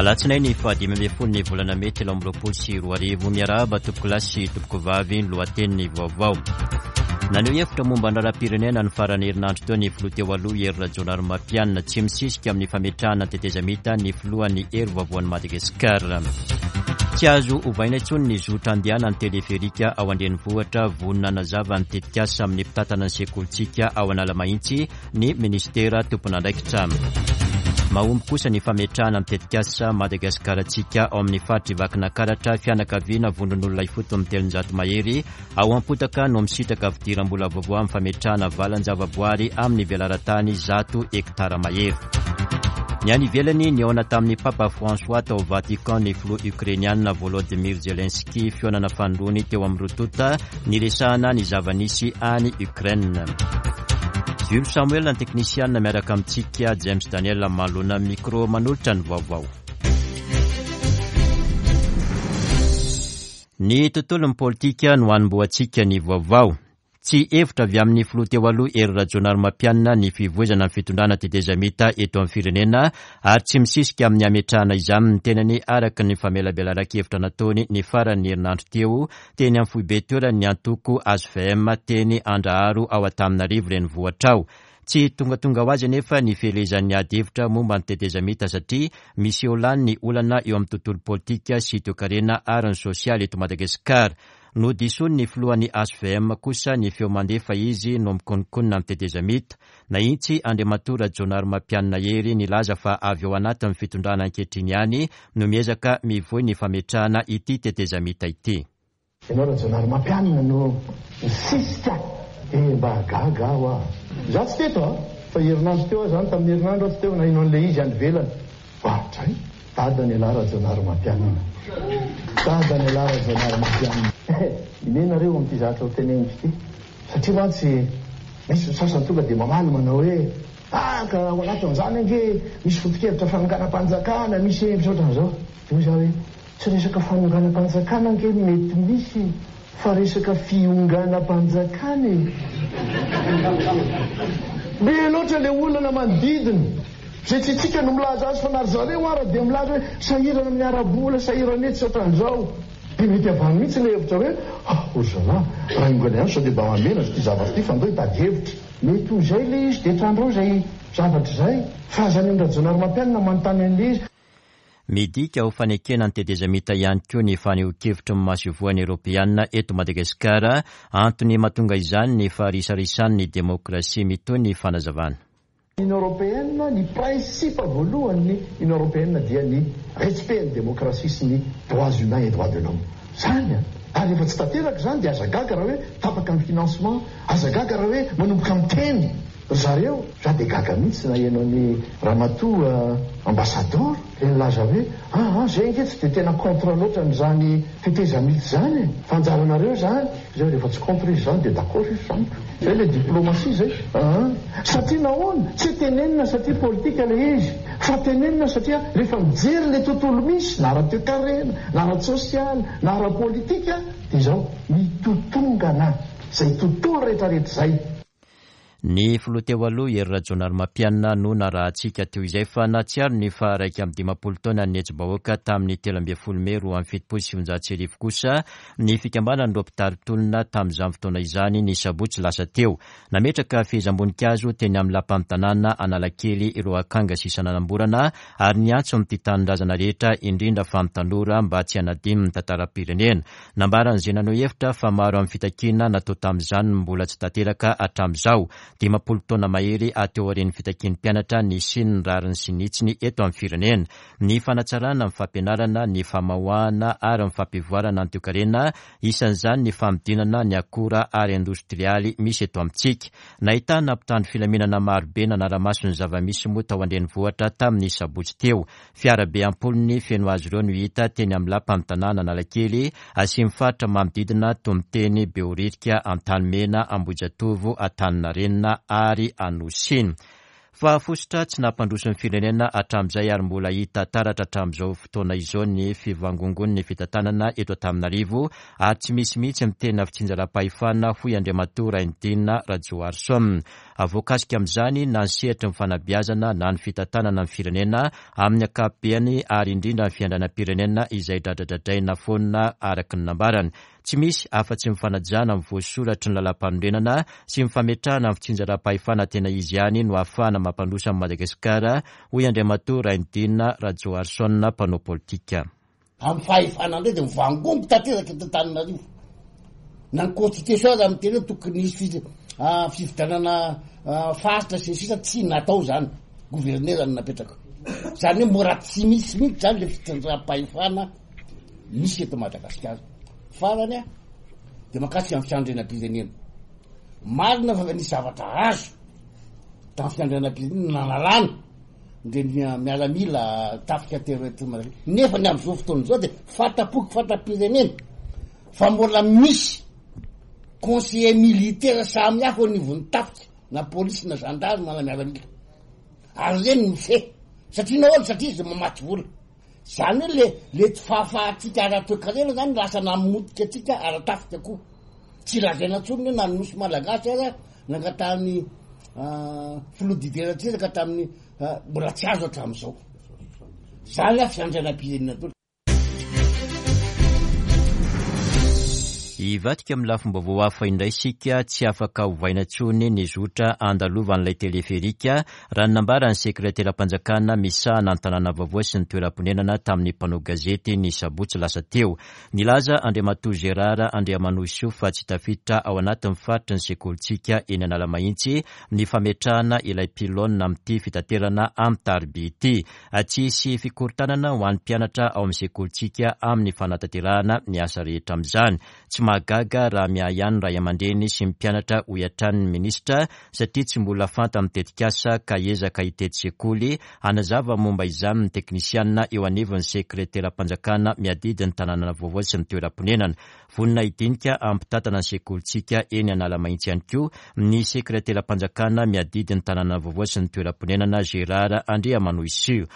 Alatsinainy fa 10 volana May 2024 miarahaba topoko lahy sy topoko vavy ny lohatenin'ny vaovao. Naneho hevitra momba ny raharaham-pirenena ny farany herinandro teo ny filoha teo aloha Hery Rajaonarimampianina tsy misisika amin'ny fametrahana tetezamita ny filohan'ny hery vaovao Madagasikara. Tsy azo ovaina intsony ny zotra andehanan'ny teleferika ao andrenivohitra vonona nazava ny tetikasa amin'ny mpitatana ny sekolitsika ao Analamahitsy ny ministera tompon'andraikitra. Mahomby kosa ny fametrahana amin'ny tetikasa Madagasikaratsika ao amin'ny faritra Vakinankaratra fianakaviana vondron'olona ifoto amin'ny 700 mahery ao Ampotaka no misitaka fidiram-bola vaovao amin'ny fametrahana valan-javaboary amin'ny velaran-tany 100 hektara mahery. Ny any ivelany ny aona tamin'ny Papa François tao Vatican ny filoha Ukrainiana Volodymyr Zelensky fionana fanondrony teo amin'ny rotota ny resahana ny zavanisy any Ukraine. Jules Samuel ny teknisiana miaraka amintsika James Daniel Malona micro manolotra ny vaovao. Ny tontolon'ny politika no hanomboantsika ny vaovao. Tsy hevitra avy amin'ny filoha teo aloha Hery Rajaonarimampianina ny fivoizana ny fitondrana tetezamita eto amin'ny firenena ary tsy misisika amin'ny ametrahana izany ny tenany araka ny famelabelaran-kevitra nataony ny faran'ny herinandro teo teny amin'ny foibe teo ny antoko ASVM teny Andraharo ao Antananarivo renivohitra ao. Tsy tonga ho azy anefa ny fielezan'ny ady hevitra momba ny tetezamita satria misy eo lany ny olana eo amin'ny tontolo politika sy toe-karena ary ny sosialy eto Madagasikara. No disony ny filohan'ny ASVM kosa ny feo mandefa izy no mikonikonina amin'ny tetezamita na intsy Andriamatoa Rajaonarimampianina Hery nilaza fa avy ao anatin'ny fitondrana ankehitriny ihany no miezaka mivoy ny fametrahana ity tetezamita ity. Ianao Rajaonarimampianina no misisika mba gaga aho aho. Za tsy teto fa herinandro teo zany tamin'ny herinandro tsy teo na ino an'ilay izy any velany. Tray tadany ala Rajaonarimampianina. Tadany ala Rajaonarimampianina. Imenareo amin'ity zavatra ho teneniko ity. Satria mantsy misy sasany tonga dia mamaly manao hoe ka ao anatin'izany ange misy foto-kevitra fanonganam-panjakana misy hevitra ohatran'izao. Io za hoe tsy resaka fanonganam-panjakana ange mety misy fa resaka fionganam-panjakana e. Be loatra le olana manodidina. Zay tsy tsika no milaza azy fa nary zareo ara dia milaza hoe sahirana amin'ny arabola sahirana etsy ohatran'izao. Dia mety avany mihitsy le hevitra hoe orzala raha ingana ihany sao dia mba mamena ity zavatra ity fa ndo hitady hevitra. Mety ho zay le izy dia trandreo zay zavatra zay fa zany amin'ny Rajaonarimampianina manontany an'le izy. Midika ho fanekena ny tetezamita ihany koa ny faneho-kevitra masivoan'ny Europeana eto Madagasikara antony mahatonga izany ny faharisarisan'ny demokrasia mitoy ny fanazavana. Union européenne ny principe voalohany Union européenne dia ny respect ny demokrasia sy ny droits humains et droits de l'homme. Zany ary efa tsy tanteraka zany dia aza gaga raha hoe tapaka amin'ny financement, aza gaga raha hoe manomboka amin'ny teny. Zareo za dia gaga mihitsy na ianao ny ramatoa ambassador dia nilaza hoe zay nge tsy dia tena contre loatra n'izany tetezamita zany fanjaranareo zany zay rehefa tsy contre izy zany dia d'accord izy zany zay le diplomatie zay satria nahoana tsy tenenina satria politika le izy fa tenenina satria rehefa mijery le tontolo misy na ara-toe-karena na ara-sosialy na ara-politika dia zao mitotongana zay tontolo rehetrarehetra zay. Ny filoha teo aloha Hery Rajaonarimampianina no narahantsika teo izay fa natsiaro ny fa 120 taona ny hetsi-bahoaka tamin'ny 13 May 2017 kosa ny fikambanany ropitaritolona tamin'izany fotoana izany ny sabotsy lasa teo. Nametraka fehezam-boninkazo teny amin'ny lapan'ny tanàna Analakely ireo akanga sy isan'anamborana ary niantso amin'ity tanindrazana rehetra indrindra fa amin'ny tanora mba tsy hanadino ny tantaram-pirenena. Nambaran'izay naneho hevitra fa maro amin'ny fitakiana natao tamin'izany mbola tsy tanteraka hatramin'izao. 10 taona mahery ateo aorian'ny fitakian'ny mpianatra ny siny ny rariny sy nitsiny eto amin'ny firenena. Ny fanatsarana, ny fampianarana, ny famahoahana ary ny fampivoarana ny toe-karena isan'izany ny famidinana ny akora ary industrialy misy eto amintsika. Nahitana mpitandro filaminana marobe nanara-maso ny zava-misy moa tao andrenivohitra tamin'ny sabotsy teo. Fiara be ampolony feno azy ireo no hita teny amin'ny lapan'ny tanàna Analakely asy mifatra manodidina tomiteny Beoririka, Antanimena, Ambojatovo, Antaninarenina ary Anosiny. Fa fosotra tsy nampandrosin'ny firenena hatramin'izay ary mbola hita taratra hatramin'izao fotoana izao ny fivangongon'ny fitantanana eto Antananarivo ary tsy misy mihitsy miteny fitsinjaram-pahefana hoy Andriamatoa Raindina Rajoelina. Voakasika amin'izany na ny sehatra ny fanabeazana na ny fitantanana ny firenena amin'ny ankapobeny ary indrindra ny fiandranam-pirenena izay dradradradraina foana araka ny nambarany. Tsy misy afa-tsy mifanajana amin'ny voasoratra ny lalam-panondrenana sy mifametrahana amin'ny fitsinjaram-pahefana tena izy ihany no ahafahana mampandrosa amin'ny Madagasikara, hoy Andriamatoa Raindina Rajoarson, mpanao politika. Amin'ny fahefana indray dia mivangombo tanteraka eto Antananarivo. Na ny constitution amin'ny tena tokony nisy fifidianana faritra sy sisa tsy natao zany. Gouverneur ny napetraka. Zany hoe mora tsy misy mihitsy zany le fitsinjaram-pahefana misy eto Madagasikara. Farany dia makasika amin'ny fiandrenam-pirenena. Marina fa nisy zavatra azo tamin'ny fiandrenam-pirenena nanalana dia mialamila tafika tereto nefa ny amin'izao fotoana izao dia fatapirenena fa mbola misy conseiller militaire samy hafa ao nivon'ny tafika na polisy na gendarme na mialamila ary reny mifehy satria nahoana satria izy mamatsy vola. Zany hoe le fahafahatsika ara-toekarena zany lasa namotika atsika ara-tafika koa. Tsy lazaina tsony hoe nanosy malagasy ara nangatany filodideratsiraka tamin'ny mbola tsy azo hatramin'izao. Zany fiandranam-pirenena toa. Hivatika amin'ny lafim-baovao hafa indray isika tsy afaka hovaina intsony ny zotra andalovan'ilay teleferika raha nambarany sekretera-panjakana misahana an-tanàna vaovao sy ny toeram-ponenana tamin'ny mpanao gazety ny sabotsy lasa teo. Nilaza Andriamatoa Gérard Andriamanoso fa tsy tafiditra ao anatin'ny faritry ny sekolintsika eny Analamahitsy ny fametrahana ilay pilona amin'ity fitaterana amin'ny Tariby ity. Tsisy fikorontanana ho an'ny mpianatra ao amin'ny sekolintsika amin'ny fanatanterahana ny asa rehetra amin'izany. Tsy mahagaga raha miahany ray aman-dreny sy mpianatra ho iatran'ny minisitra satria tsy mbola fanta mitetikasa ka ezaka hitety sekoly hanazava momba izany ny teknisianina eo anivon'ny sekretera-panjakana miadidy ny tanàna vaovao sy ny toeram-ponenana. Vonina hidinika ampitatana ny sekolintsika eny Analamahitsy ihany koa ny sekretera-panjakana miadidy ny tanàna vaovao sy ny toeram-ponenana Gérard Andriamanoso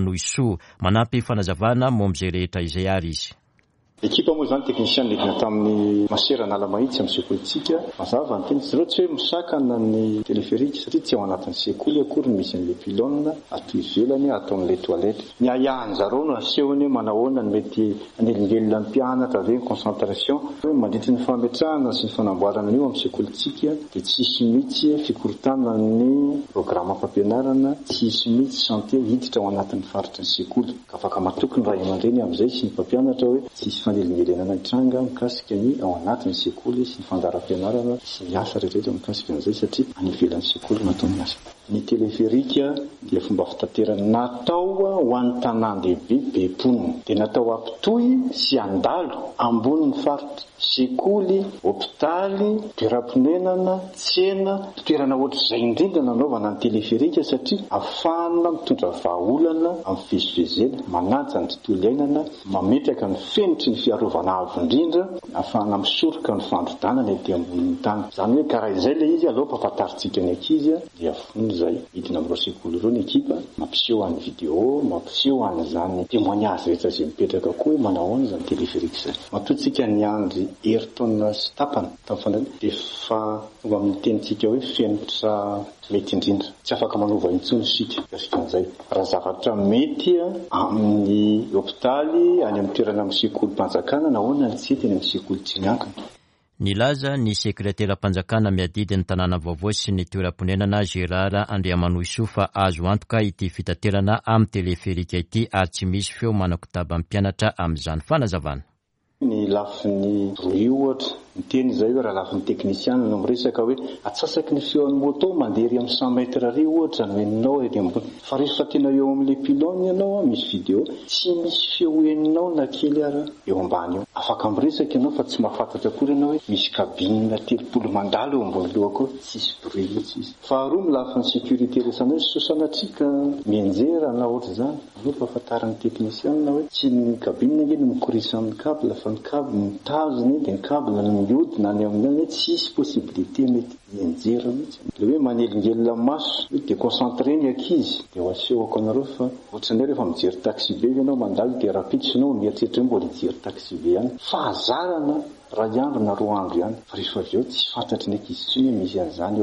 manampy fanazavana momba izay rehetra izay ary izy. Ekipa moa zany teknisian nedina tamin'ny masera Analamahitsy amin'ny sekolintsika mazava ny teny zero tsy hoe misakana ny teleferika satria tsy ao anatin'ny sekoly akory misy an'le pilona ato ivelany atao amin'le toilette. Ny ahahany zareo no asehony manahoana ny mety anelingelina ny mpianatra ve concentration mandritra ny fametrahana sy ny fanamboarana io amin'ny sekolintsika dia tsisy mihitsy fikorontanana ny programma fampianarana, tsisy mihitsy santé hiditra ao anatin'ny faritry ny sekoly ka afaka matokony ray aman-dreny amin'izay sy ny mpampianatra hoe tsisy fanelingelenana hitranga mikasika ny ao anatin'ny sekoly sy ny fandaram-pianarana sy ny asa rehetra mikasika an'izay satria any ivelan'ny sekoly natao ny asa. Ny teleferika dia fomba fitaterana natao ho an'ny tanan-dehibe be mponina dia natao ampitohy sy andalo ambonin'ny faritra sekoly, hopitaly, toeram-ponenana, tsena, toerana ohatr'izay indrindra nanaovana ny teleferika satria ahafahana mitondra vahaolana amin'ny fivezivezena, manaja ny tontolo iainana, mametraka ny fenitry ny fiarovana avo indrindra, ahafahana misoroka ny fandrodana ety ambonin'ny tany. Zany hoe karaha izay le izy aloha mpahafantaritsika ny ankizy dia fonony izay hidina amin'ireo sekoly ireo ny ekipa mampiseho an'ny vidéo, mampiseho an'izany témoignage rehetra izay mipetraka koa manahoana izany teleferika izany. Matoantsika ny andry Ayrton sy tapany tamin'ny fandray dia fa fomba amin'ny tenitsika hoe fenitra mety indrindra tsy afaka manova intsony sika kasikan'izay raha zavatra mety amin'ny hopitaly any amin'ny toerana amin'ny sekolim-panjakana nahoana ny tsy teny amin'ny sekoly tsy miankina. Nilaza ny sekretera-panjakana miadidy ny tanàna vaovao sy ny toeram-ponenana Gérard Andriamanoso fa azo antoka ity fitaterana amin'ny teleferika ity ary tsy misy feo manakotaba amin'ny mpianatra amin'izany fanazavana. Ny lafin'ny roy ohatra ny teny izay hoe raha lafin'ny teknisiana no miresaka hoe atsasaky ny feon'ny moto mandeha ry amin'ny 100 mètre ary ohatra no heninao ety ambony fa rehefa tena eo amin'le pilony ianao misy vidéo tsy misy feo heninao na kely ara eo ambany eo afaka miresaka ianao fa tsy mahafantatra akory ianao hoe misy kabinina 30 mandalo eo ambony lohako tsisy bruit mihitsy izy. Faharoa ny lafin'ny sécurité resana hoe sosanatrika mienjera na ohatra zany aloha fahafantaran'ny teknisiana hoe tsy ny kabinina ingeny mikorisa amin'ny câble fa ny câble mitazony dia ny câble no mihodina any amin'ny tsisy possibilité mety hienjera mihitsy. Le hoe manelingelina maso dia concentré ny ankizy dia ho asehoko anareo fa ohatran'ny rehefa mijery taxi be ianao mandalo dia rapiditra ianao mieritreritra hoe mbola hijery taxi be ihany fahazarana ray andro na roa andro ihany fa rehefa avy eo tsy fantatry ny ankizy tsiny misy an'izany eo.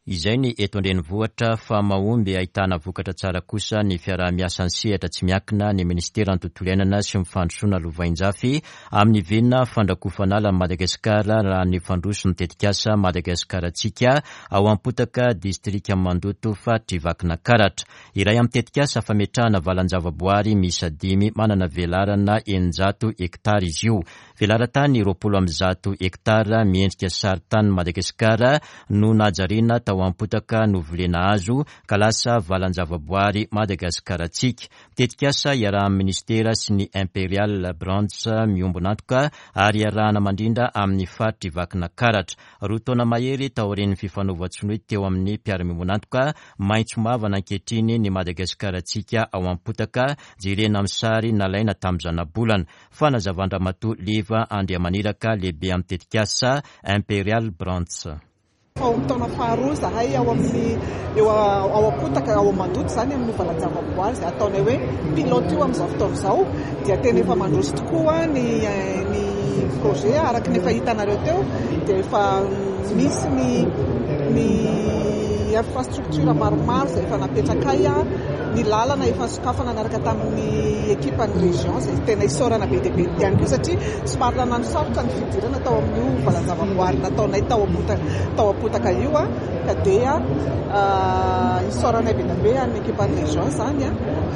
Izay ny eto andrenivohitra fa mahomby ahitana vokatra tsara kosa ny fiaraha-miasa sehatra tsy miankina ny ministeran'ny tontolo iainana sy mifandrosoana Lovainjafy amin'ny vinina fandrakofanala Madagasikara raha ny fandroso ny tetikasa Madagasikaratsika ao ampotaka distrika Mandoto fa Trivakina Karatra. Iray amin'ny tetikasa fametrahana valanjavaboary miisa 5 manana velarana 900 hektara izy io. Velaran-tany 20 hektara miendrika saritany Madagasikara no najariana tao ampotaka novolena azo ka lasa valanjavaboary Madagasikaratsika. Tetikasa iarahan'ny ministera sy ny Imperial Branch miombona antoka ary iarahana mandrindra amin'ny faritra Trivakina Karatra. Roa taona mahery taorian'ny fifanaovan-tsonoy teo amin'ny mpiara-miombona antoka maitso mavana ankehitriny ny Madagasikaratsika ao ampotaka jerena amin'ny sary nalaina tamin'ny zanabolana. Fanazavandramatoa Leva Andriamaniraka lehibe amin'ny tetikasa Imperial Branch. Taona faharoa zahay ao amin'ny ao ampotaka ao Mandoto zany amin'ny valanjavaboary izay ataonay hoe pilote io amin'izao fotoana izao dia tena efa mandroso tokoa ny projet araka ny efa hitanareo teo dia efa misy ny infrastructure maromaro izay efa napetraka ny lalana efa sokafana naraka tamin'ny ekipan'ny région izay tena isaorana be dia be ihany koa satria somary nanasarotra ny fidirana tao amin'io valanjavaboary nataonay tao ampotaka io ka dia isaorana be dia be amin'ny ekipan'ny région zany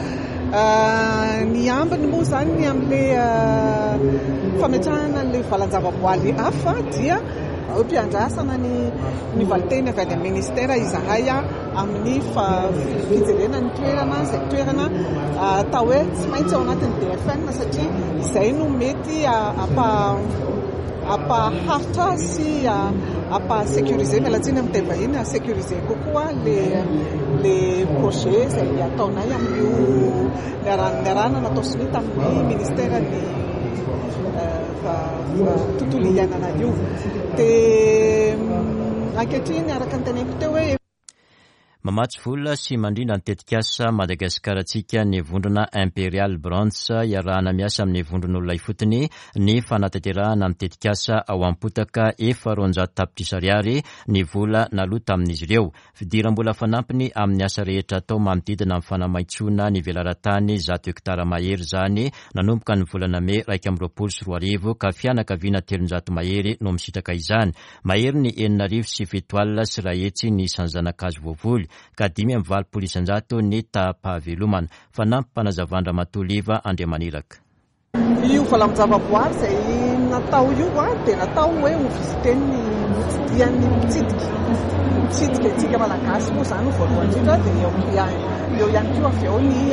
ny ambiny moa zany amin'ilay fametrahana an'ilay valanjavaboary hafa dia mpiandrasana ny valiteny avy any amin'ny ministera izahay amin'ny fijerena ny toerana izay toerana atao hoe tsy maintsy ao anatin'ny DFN satria izay no mety ampaharitra sy ampasécuriser mialatsiny amin'ny tevahiny asécuriser kokoa le projet izay ataonay amin'io niarahana natao sonia tamin'ny ministera ny tontolo iainana io dia ankehitriny araka ny teneniko teo hoe mamatsy vola sy mandrindra ny tetikasa Madagasikaratsika ny vondrona Imperial Branch iarahana miasa amin'ny vondron'olona ifotony ny fanatanterahana amin'ny tetikasa ao ampotaka 400 tapitrisa ariary ny vola nalota amin'izy ireo. Fidiram-bola fanampiny amin'ny asa rehetra atao manodidina amin'ny fanamaitsoana ny velaran-tany 100 hektara mahery zany nanomboka ny volana May 2024 ka fianakaviana 300 mahery no misitraka izany. Mahery ny 907 alina sy rahetsy ny isan'ny zanak'azo voavoly ka 5 isanjato ny tapahavelomana. Fanampy Panazavandramatoa Leva Andriamaniraka. Io valanjavaboary izay natao io dia natao hoe ho visiten'ny dian'ny mitsidika antsika malagasy moa zany voalohany indrindra dia eo ihany koa avy eo ny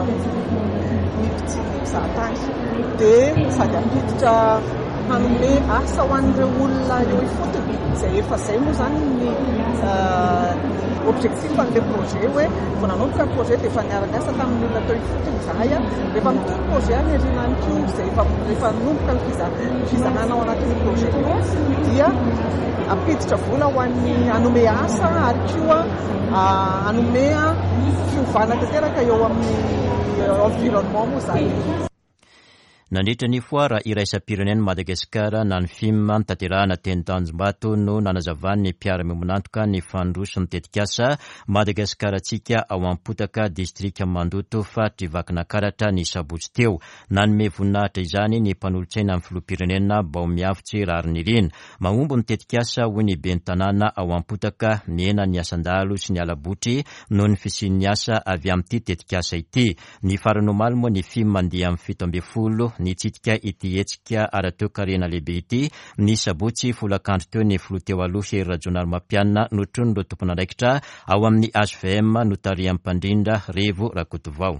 mpizahatany dia sady ampiditra hanome asa ho an'ireo olona eo ifotony izay efa izay moa zany ny objectif an'ilay projet hoe vao nanomboka ny projet dia efa niara-miasa tamin'ny olona teo ifotony izahay rehefa mitoy projet any ariana any koa izay rehefa nanomboka ny fizahana ao anatin'ny projet koa dia ampiditra vola ho an'ny hanome asa ary koa hanome fiovana tanteraka eo amin'ny environnement moa zany. Nandritra ny foara iraisam-pirenena Madagasikara na ny film tanterahana teny Tanjombato no nanazavany mpiara-miombona antoka ny fandroso ny tetikasa Madagasikaratsika ao ampotaka distrika Mandoto fa Trivakina Karatra ny sabotsy teo. Nanome voninahitra izany ny mpanolotsaina amin'ny filoham-pirenena Baomiavitsy Rarinirina. Mahombo ny tetikasa hoy ny ben'ny tanàna ao ampotaka miena ny asandalo sy ny alabotry no ny fisian'ny asa avy amin'ity tetikasa ity. Ny farany omaly moa ny film mandeha amin'ny 17 nitsitika ity hetsika ara-teo karena lehibe ity ny sabotsy folakandro teo ny filoha teo aloha Hery Rajaonarimampianina notrony ireo tompon'andraikitra ao amin'ny HVM notarian'ny mpandrindra Revo Rakotovao.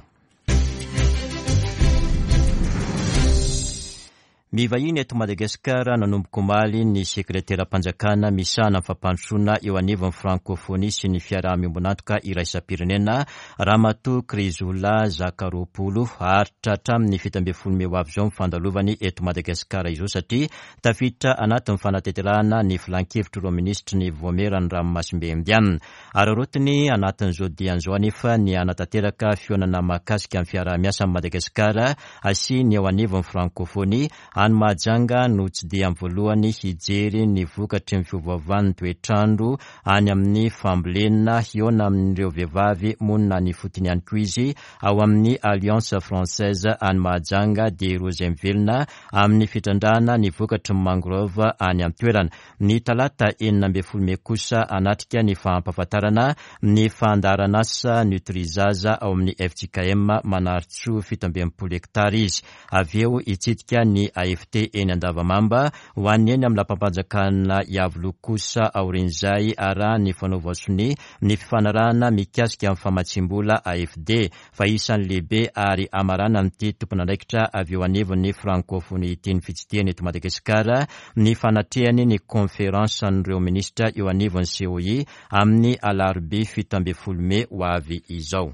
Mivahiny eto Madagasikara nanomboka omaly ny sekretera-panjakana misana fampandrosoana eo anivon'ny francophonie sy ny fiaraha-miombona antoka iraisam-pirenena Ramatoa Krizola Zakaropolo haritra hatramin'ny 17 May avy izao mifandalovany eto Madagasikara izao satria tafiditra anatin'ny fanatanterahana ny filan-kevitry ireo ministry ny voamerany Ranomasimbe Ndianina. Ararotiny anatin'izao dian'izao anefa ny anatanteraka fionana mahakasika amin'ny fiaraha-miasa Madagasikara asy ny eo anivon'ny francophonie any Mahajanga no tsy dia amin'ny voalohany hijery ny vokatry ny fiovaovan'ny toetrandro any amin'ny fambolena hiona amin'ireo vehivavy monina ny fotony ihany koa izy ao amin'ny Alliance Française any Mahajanga dia roa izay mivelona amin'ny fitrandrahana ny vokatry ny mangrove any amin'ny toerana. Ny talata 12 Mey kosa anatrika ny fahampafatarana ny fandaharan'asa Nutrizaza ao amin'ny FJKM Manaritsoa 17 hektara izy. Avy eo itsidika ny AFT eny Andavamamba ho an'ny eny amin'ny lampam-panjakana Iavoloha kosa aorin'izay araha ny fanaovasony ny fifanarahana mikasika amin'ny famatsimbola AFD fa isan'ny lehibe ary amarana amin'ity tompon'andraikitra avy eo anivon'ny francophonie tiany fitsidihana eto Madagasikara ny fanatrehany ny konferansan'ireo ministra eo anivon'ny COI amin'ny alarobia 17 Mey ho avy izao.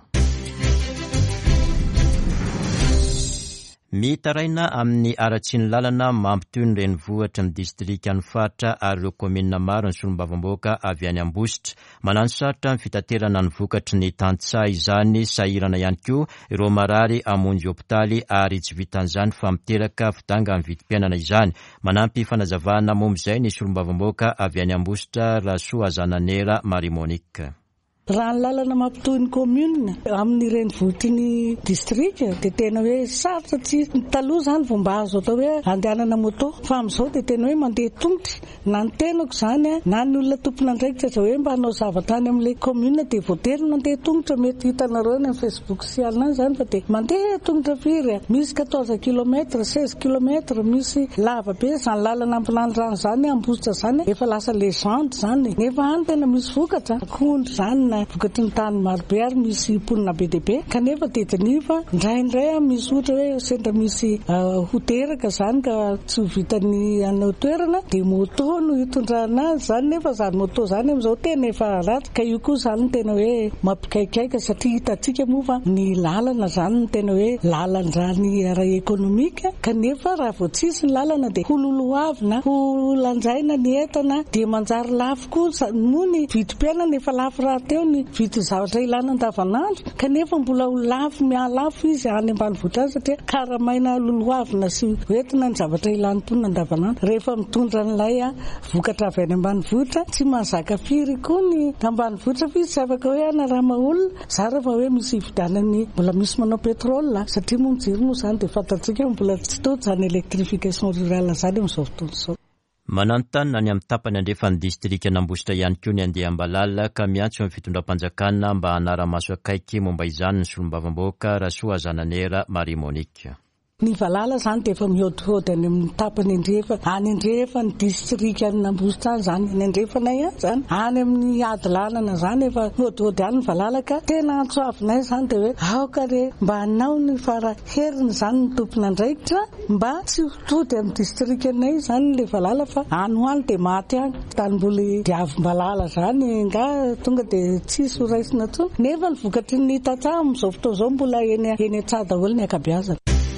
Mitaraina amin'ny aratsiny lalana mampitoy ny renivohitra amin'ny distrika any Fatra ary ireo komina maro ny solombavamboaka avy any Ambositra. Manano sarotra ny fitaterana ny vokatry ny tantsaha izany sahirana ihany koa ireo marary amonjy hopitaly ary tsy vitan'izany fa miteraka fitanga amin'ny vidim-piainana izany. Manampy fanazavana momba izay ny solombavamboaka avy any Ambositra Rasoa Zananera Marie Monique. Raha ny lalana mampitohy ny commune amin'ny renivohitry ny distrika dia tena hoe sarotra tsy taloha izany vao mba azo atao hoe andehanana moto fa amin'izao dia tena hoe mandeha tongotra na ny tenako izany na ny olona tompon'andraikitra zao hoe mba hanao zavatra any amin'ilay commune dia voatery mandeha tongotra. Mety hitanareo ny Facebook sy alina izany fa dia mandeha tongotra firy misy 14 km 16 km misy lava be izany lalana ampilanirano izany Ambositra izany efa lasa légende izany nefa any tena misy vokatra akondro izany vokatry ny tany marobe ary misy ponina be dia be kanefa tedinifa indraindray misy ohatra hoe sendra misy hoteraka izany ka tsy vitan'ny anao toerana dia moto no hitondrana izany nefa izany moto izany amin'izao tena efa ratsy ka io koa izany tena hoe mampikaikaika satria hitantsika moa fa ny lalana izany tena hoe lalan-drany ara-ekonomika kanefa raha vao tsisy ny lalana dia ho lolohavina ho lanjaina ny entana dia manjary lafo koa moa ny vidim-piainana efa lafo raha teo ny vidy zavatra ilana andavanandro kanefa mbola ho lafo mialafo izy any ambanivohitra satria karamaina lolohavina sy hoentina ny zavatra ilany tonona andavanandro rehefa mitondra n'ilay vokatra avy any ambanivohitra tsy mahazaka firy koa ny ambanivohitra fa izy tsy afaka hoe anarama olona zara fa hoe misy hividanany mbola misy manao petrole satria moa mijery moa izany dia fantatsika mbola tsy toto izany électrification rurale izany amin'izao fotoana izao. Manantanina ny amin'ny tapany andrefan'ny distrika n'Ambositra ihany koa ny andeha Ambalala ka miantso amin'ny fitondram-panjakana mba hanara-maso akaiky momba izany ny solombavamboaka Rasoa Zananera Marie Monique. Ny Valala izany dia efa mihôdihôdy any amin'ny tapany andrefa any andrefa ny distrika n'Ambositra izany ny andrefanay izany any amin'ny adilanana izany efa mihôdihôdy any ny Valala ka tena antsoavinay izany dia hoe aoka re mba hanao ny faraheriny izany ny tompon'andraikitra mba tsy tody amin'ny distrikanay izany ilay Valala fa any ho any dia maty any tanimboly diavim-Balala izany nga tonga dia tsisy ho raisina tsony nefa ny vokatry ny tantsaha amin'izao fotoana izao mbola eny an-tsaha daholo ny ankabeazana.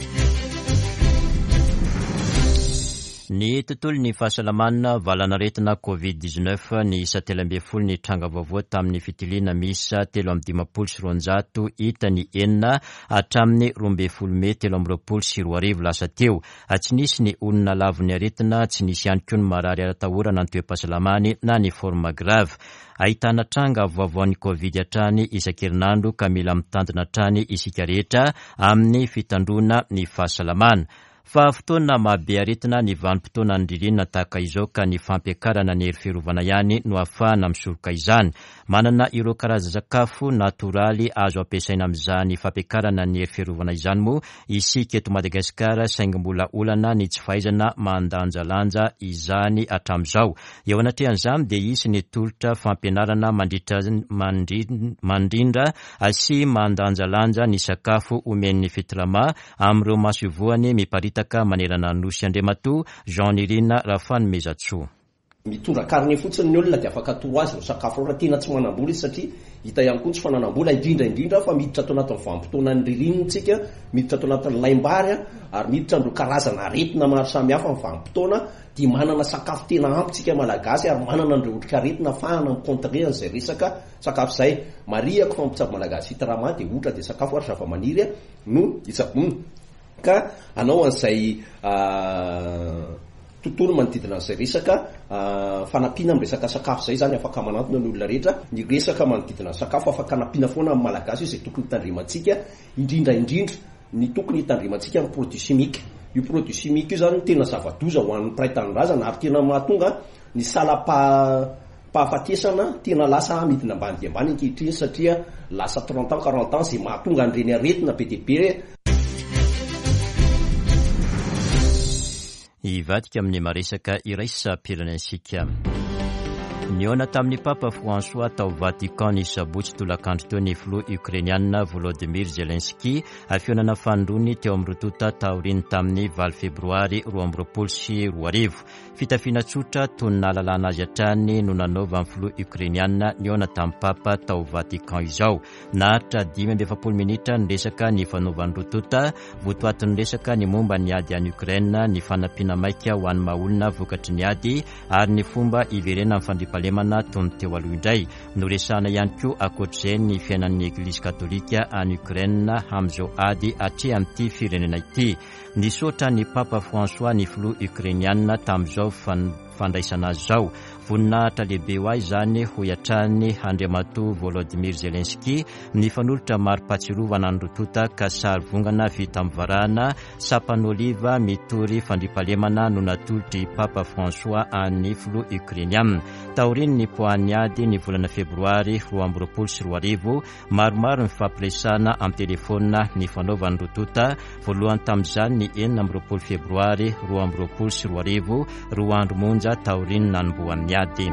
Ny tontolo ny fahasalamana valanaretina COVID-19 ny isa 13 ny tranga vaovao tamin'ny fitiliana misa 3:5 hita ny 9 hatramin'ny 12 Mey 2024 lasa teo. Tsy nisy ny olona lavon'ny aretina, tsy nisy ihany koa ny marary ara-tahorana ny toe-pahasalamany na ny forme grave. Ahitana tranga vaovaon'ny COVID hatrany isan-kerinandro ka mila mitandrina hatrany isika rehetra amin'ny fitandrona ny fahasalamana. Fa fotoana mahabe aretina ny vanim-potoana ny ririnina tahaka izao ka ny fampiakarana ny hery fiarovana ihany no ahafahana misoroka izany. Manana ireo karazan-sakafo natoraly azo ampiasaina amin'izany fampiakarana ny hery fiarovana izany moa isika eto Madagasikara saingy mbola olana ny tsy fahaizana mandanjalanja izany hatramin'izao. Eo anatrehan'izany dia isy ny tolotra fampianarana mandrindra sy mandanjalanja ny sakafo omen'ny fitirama amin'ireo maso ivoany miparitaka manerana ny nosy Andriamatoa Jean Nirina Rafany Mezatsoa. Mitondra karne fotsiny ny olona dia afaka atoro azy sakafo raha tena tsy manambola izy satria hita ihany koa tsy fananambola indrindra fa miditra ato anatin'ny vanim-potoana ny ririnitsika, miditra ato anatin'ny laimbary ary miditra amin'ireo karazana aretina maro samihafa amin'ny vanim-potoana dia manana sakafo tena ampitsika malagasy ary manana an'ireo otrikaretina ahafahana mikontre an'izay resaka sakafo izay. Mariako fa mitsabo malagasy fitarama dia ohatra dia sakafo ary zava-maniry no hitsabony. ka anao an'izay tontolo manodidina an'izay resaka fanampiana amin'ny resaka sakafo zay zany afaka manantona ny olona rehetra ny resaka manodidina ny sakafo afaka hanampiana foana amin'ny malagasy izay tokony hitandremantsika indrindra ny tokony hitandremantsika amin'ny produit chimique. Io produit chimique io zany tena zava-doza ho an'ny mpiray tanindrazana ary tena mahatonga ny salapahafatesana tena lasa midina ambany dia ambany ankehitriny satria lasa 30 ans 40 ans izay mahatonga an'ireny aretina be dia be. Ivadika amin'ny maresaka iraisam-pirenensika. Niona tamin'ny Papa François tao Vatican ny sabotsy tolakandro teo ny filoha Ukrainiana Volodymyr Zelensky afionana fandrony teo amin'ny rotota taoriny tamin'ny 9 febroary 2024. Fitafiana tsotra tony nahalalana azy hatrany no nanaova amin'ny filoha Ukrainiana niona tamin'ny Papa tao Vatican izao. Nahatra 17 minitra ny resaka ny fanaovan'ny rotota, votoatin'ny resaka ny momba ny ady any Ukraine, ny fanampiana maika ho an'ny maolona vokatry ny ady ary ny fomba iverena amin'ny fandriampahalemana tony teo aloha indray. Noresahana ihany koa ankoatr'izay ny fiainan'ny Eglizy Katolika any Ukraine amin'izao ady atria amin'ity firenena ity. Nisotra ny Papa François ny filoha Ukrainiana tamin'izao fandraisana azy zao. Voninahitra lehibe ho azy zany ho iatrany Andriamatoa Volodymyr Zelensky ny fanolotra mari-pahatsirovana ny rotota ka sary vongana vita amin'ny varahana sapan'oliva mitory fandriampahalemana no natolotry Papa François any filoha Ukrainiana. Taoriny ny poan'ny ady ny volana febroary 2024 maromaro ny fampiresana amin'ny telefona ny fanaovan'ny rotota voalohany tamin'izany ny 9 febroary 2024 roa andro monja taoriny nanomboan'ny ady.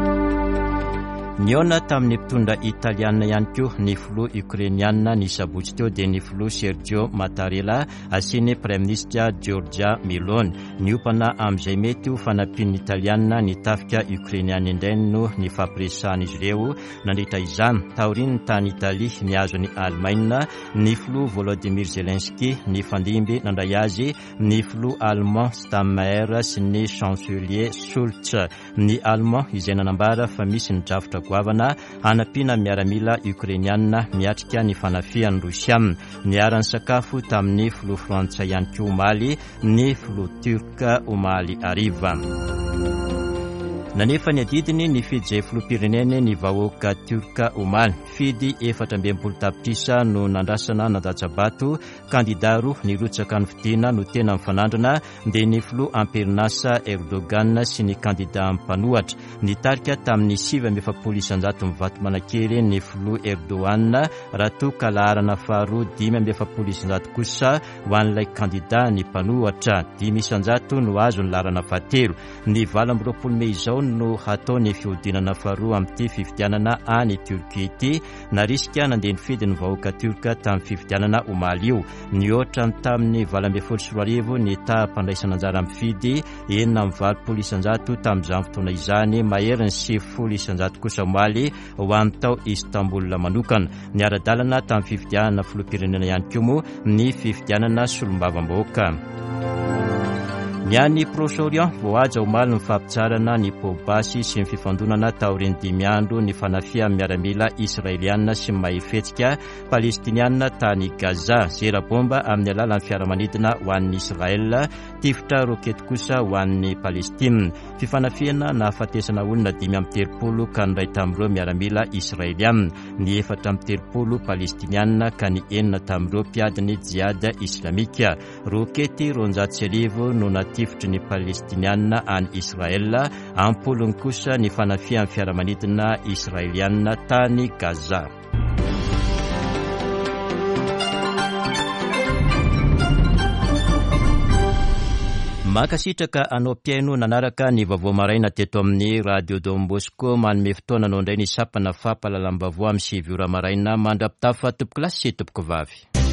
Niona tamin'ny mpitondra italiana ihany koa ny filoha Ukrainiana ny sabotsy teo dia ny filoha Sergio Mattarella asiany Prime Ministra Giorgia Meloni. Niopana amin'izay mety ho fanampian'ny italiana ny tafika Ukrainiana indray no ny fampiresahana izy ireo. Nandritra izany taoriny ny tany Italia ny azony Allemagne ny filoha Volodymyr Zelensky ny fandimby nandray azy ny filoha Allemand Steinmeier sy ny chancelier Scholz. Ny Allemand izay nanambara fa misy ny drafitra goavana hanampiana miaramila Ukrainiana miatrika ny fanafian'ny Rosia. Niarany sakafo tamin'ny filoha Frantsay ihany koa omaly, ny filoha Turka omaly ariva. Nanefa ny adidiny ny fidy izay filoham-pireneny ny vahoaka Turka omaly. Fidy 14 tapitrisa no nandrasana Nandrasabato kandida roa nirotsaka ny fidiana no tena mifanandrana dia ny filoha Amperinasa Erdogan sy ny kandida mpanohatra. Nitarika tamin'ny 7.7 mivato manakely ny filoha Erdogan raha toa ka laharana faharoa 5.7 kosa ho an'ilay kandida ny mpanohatra. 500 no azo ny laharana fahatelo. Ny 24 Mei izao no hataony fihodinana faharoa amin'ity fifidianana any Turkia ity na risika nandeha ny fidy ny vahoaka Turka tamin'ny fifidianana omaly io. Niohatra tamin'ny 24 ny taham-pandraisana anjara amin'ny fidy 9.7 tamin'izany fotoana izany mahery ny 9.7 kosa omaly ho an'ny tao Istanbul manokana. Ny ara-dalana tamin'ny fifidianana filoham-pirenena ihany koa moa ny fifidianana solombavam-bahoaka. Ny any Proche-Orient voaja omaly ny fampitsarana ny Pôbasy sy ny fifandonana taoriny 5 andro ny fanafia miaramila Israeliana sy mahefetsika Palestiniana tany Gaza. Zera-bomba amin'ny alalan'ny fiaramanidina ho an'ny Israel, tifitra rokety kosa ho an'ny Palestine. Fifanafiana nahafatesana olona 530 ka niray tamin'ireo miaramila Israeliana, ny 430 Palestiniana ka ny 9 tamin'ireo mpiadiny jihad islamika. Rokety 200 no tifitry ny Palestiniana any Israel, ampolony kosa ny fanafian'ny fiaramanidina Israeliana tany Gaza. Makasitraka anao mpiaino nanaraka ny vaovao maraina teto amin'ny Radio Don Bosco manome fotoana anao indray ny sapana fampahalalam-baovao amin'ny 7 ora maraina mandrapitafa topoklasy sy topoko vavy.